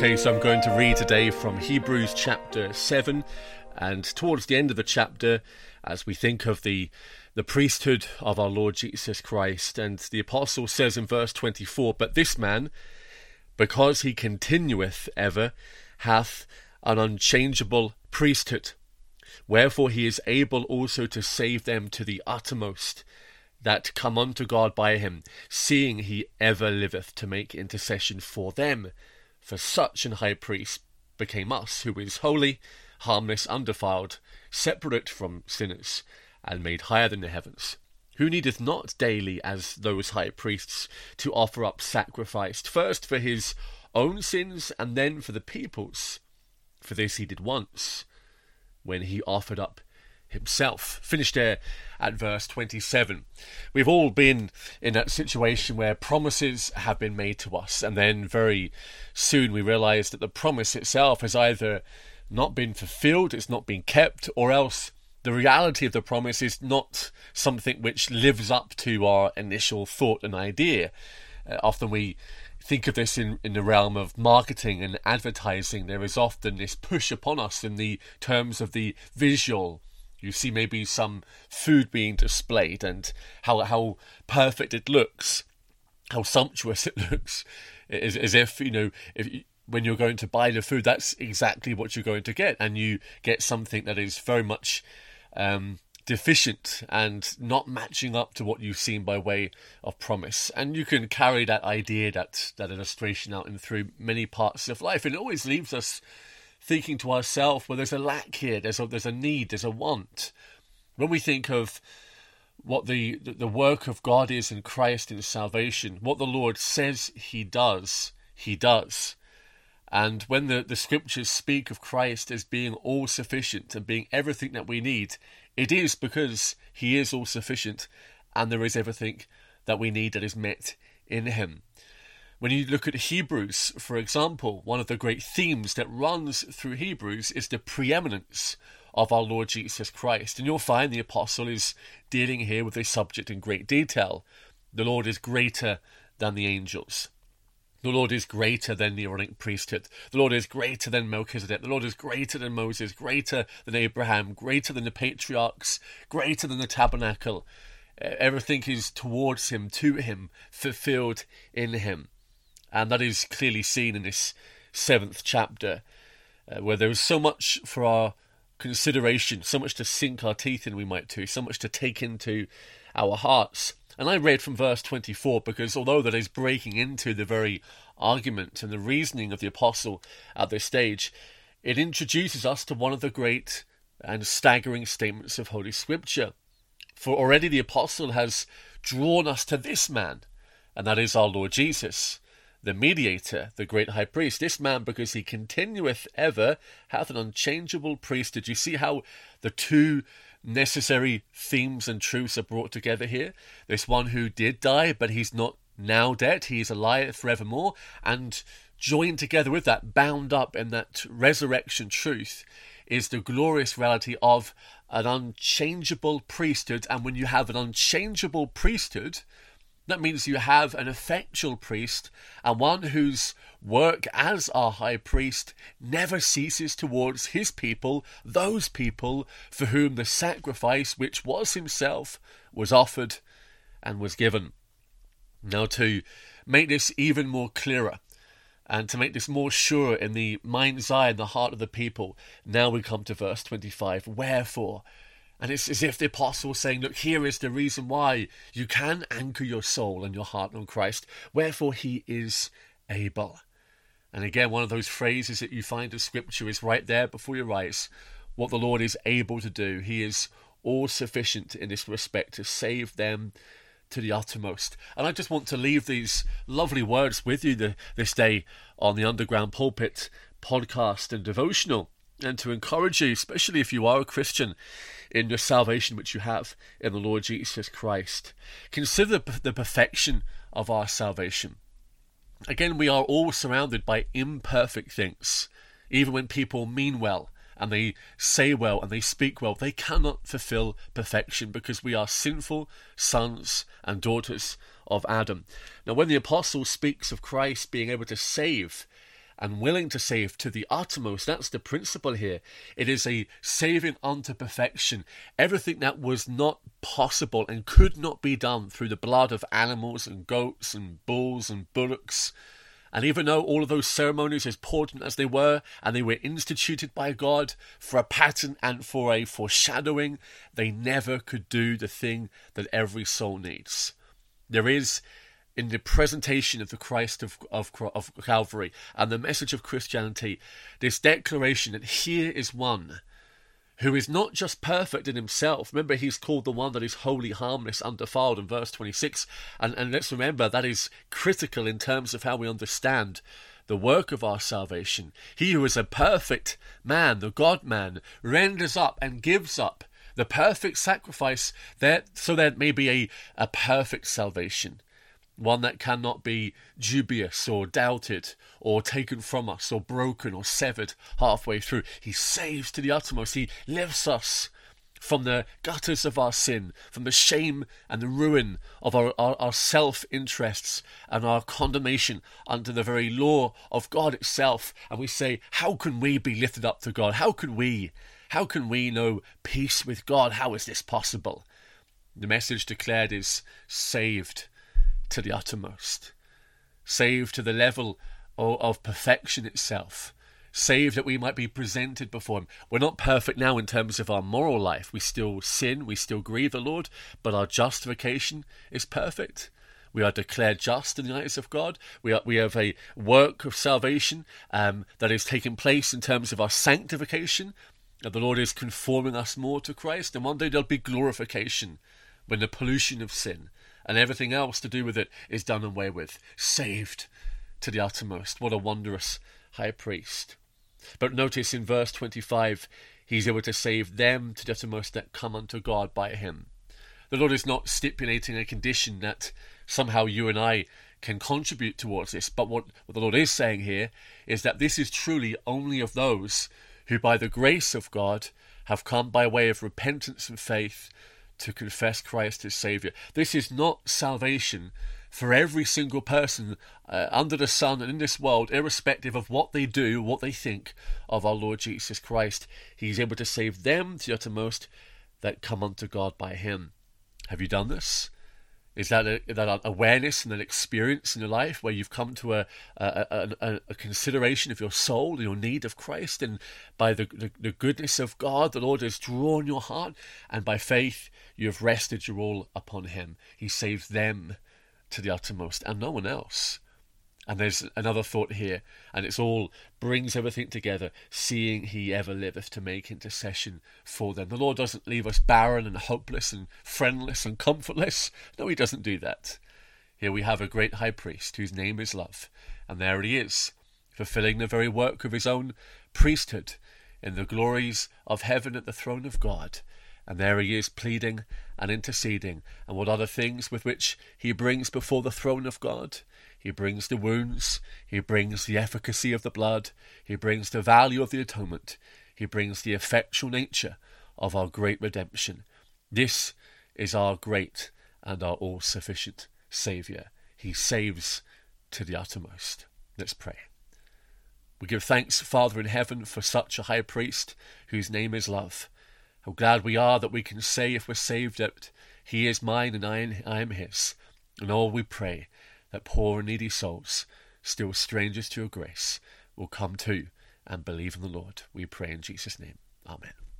Okay, so I'm going to read today from Hebrews chapter 7, and towards the end of the chapter, as we think of the priesthood of our Lord Jesus Christ, and the apostle says in verse 24, "But this man, because he continueth ever, hath an unchangeable priesthood, wherefore he is able also to save them to the uttermost that come unto God by him, seeing he ever liveth to make intercession for them. For such an high priest became us, who is holy, harmless, undefiled, separate from sinners, and made higher than the heavens, who needeth not daily, as those high priests, to offer up sacrifice, first for his own sins, and then for the people's. For this he did once, when he offered up himself." Finished there at verse 27. We've all been in that situation where promises have been made to us, and then very soon we realise that the promise itself has either not been fulfilled, it's not been kept, or else the reality of the promise is not something which lives up to our initial thought and idea. Often we think of this in the realm of marketing and advertising. There is often this push upon us in the terms of the visual. You see maybe some food being displayed and how perfect it looks, how sumptuous it looks, as if, when you're going to buy the food, that's exactly what you're going to get, and you get something that is very much deficient and not matching up to what you've seen by way of promise. And you can carry that idea, that illustration out and through many parts of life, and it always leaves us thinking to ourselves, well, there's a lack here, there's a need, there's a want. When we think of what the work of God is in Christ in salvation, what the Lord says he does, he does. And when the scriptures speak of Christ as being all sufficient and being everything that we need, it is because he is all sufficient and there is everything that we need that is met in him. When you look at Hebrews, for example, one of the great themes that runs through Hebrews is the preeminence of our Lord Jesus Christ. And you'll find the apostle is dealing here with this subject in great detail. The Lord is greater than the angels. The Lord is greater than the Aaronic priesthood. The Lord is greater than Melchizedek. The Lord is greater than Moses, greater than Abraham, greater than the patriarchs, greater than the tabernacle. Everything is towards him, to him, fulfilled in him. And that is clearly seen in this 7th chapter, where there is so much for our consideration, so much to sink our teeth in, we might do, so much to take into our hearts. And I read from verse 24 because although that is breaking into the very argument and the reasoning of the apostle at this stage, it introduces us to one of the great and staggering statements of Holy Scripture. For already the apostle has drawn us to this man, and that is our Lord Jesus, the mediator, the great high priest. This man, because he continueth ever, hath an unchangeable priesthood. You see how the two necessary themes and truths are brought together here? This one who did die, but he's not now dead. He is alive forevermore. And joined together with that, bound up in that resurrection truth, is the glorious reality of an unchangeable priesthood. And when you have an unchangeable priesthood, that means you have an effectual priest, and one whose work as our high priest never ceases towards his people, those people for whom the sacrifice which was himself was offered and was given. Now, to make this even more clearer, and to make this more sure in the mind's eye and the heart of the people, now we come to verse 25. Wherefore? And it's as if the apostle is saying, look, here is the reason why you can anchor your soul and your heart on Christ. Wherefore he is able. And again, one of those phrases that you find in Scripture is right there before your eyes. What the Lord is able to do. He is all sufficient in this respect to save them to the uttermost. And I just want to leave these lovely words with you this day on the Underground Pulpit podcast and devotional, and to encourage you, especially if you are a Christian, in your salvation which you have in the Lord Jesus Christ. Consider the perfection of our salvation. Again, we are all surrounded by imperfect things. Even when people mean well and they say well and they speak well, they cannot fulfill perfection because we are sinful sons and daughters of Adam. Now, when the apostle speaks of Christ being able to save and willing to save to the uttermost. That's the principle here. It is a saving unto perfection. Everything that was not possible and could not be done through the blood of animals and goats and bulls and bullocks. And even though all of those ceremonies, as important as they were, and they were instituted by God for a pattern and for a foreshadowing, they never could do the thing that every soul needs. There is, in the presentation of the Christ of Calvary and the message of Christianity, this declaration that here is one who is not just perfect in himself. Remember, he's called the one that is holy, harmless, undefiled in verse 26. And let's remember that is critical in terms of how we understand the work of our salvation. He who is a perfect man, the God-man, renders up and gives up the perfect sacrifice so that it may be a perfect salvation. One that cannot be dubious or doubted or taken from us or broken or severed halfway through. He saves to the uttermost. He lifts us from the gutters of our sin, from the shame and the ruin of our self-interests and our condemnation under the very law of God itself. And we say, how can we be lifted up to God? How can we know peace with God? How is this possible? The message declared is saved to the uttermost, saved to the level of perfection itself, saved that we might be presented before him. We're not perfect now in terms of our moral life. We still sin, we still grieve the Lord, but our justification is perfect. We are declared just in the eyes of God. We have a work of salvation that is taking place in terms of our sanctification. The Lord is conforming us more to Christ, and one day there'll be glorification when the pollution of sin and everything else to do with it is done away with. Saved to the uttermost. What a wondrous high priest. But notice in verse 25, he's able to save them to the uttermost that come unto God by him. The Lord is not stipulating a condition that somehow you and I can contribute towards this. But what the Lord is saying here is that this is truly only of those who by the grace of God have come by way of repentance and faith to confess Christ as Saviour. This is not salvation for every single person under the sun and in this world, irrespective of what they do, what they think of our Lord Jesus Christ. He's able to save them to the uttermost that come unto God by him. Have you done this? Is that an awareness and an experience in your life where you've come to a consideration of your soul and your need of Christ, and by the goodness of God, the Lord has drawn your heart, and by faith you have rested your all upon him. He saves them to the uttermost and no one else. And there's another thought here, and it's all brings everything together, seeing he ever liveth to make intercession for them. The Lord doesn't leave us barren and hopeless and friendless and comfortless. No, he doesn't do that. Here we have a great high priest whose name is love, and there he is, fulfilling the very work of his own priesthood in the glories of heaven at the throne of God. And there he is, pleading and interceding. And what are the things with which he brings before the throne of God? He brings the wounds, he brings the efficacy of the blood, he brings the value of the atonement, he brings the effectual nature of our great redemption. This is our great and our all-sufficient Saviour. He saves to the uttermost. Let's pray. We give thanks, Father in heaven, for such a high priest whose name is love. How glad we are that we can say, if we're saved, that he is mine and I am his. And all we pray that poor and needy souls, still strangers to your grace, will come to and believe in the Lord. We pray in Jesus' name. Amen.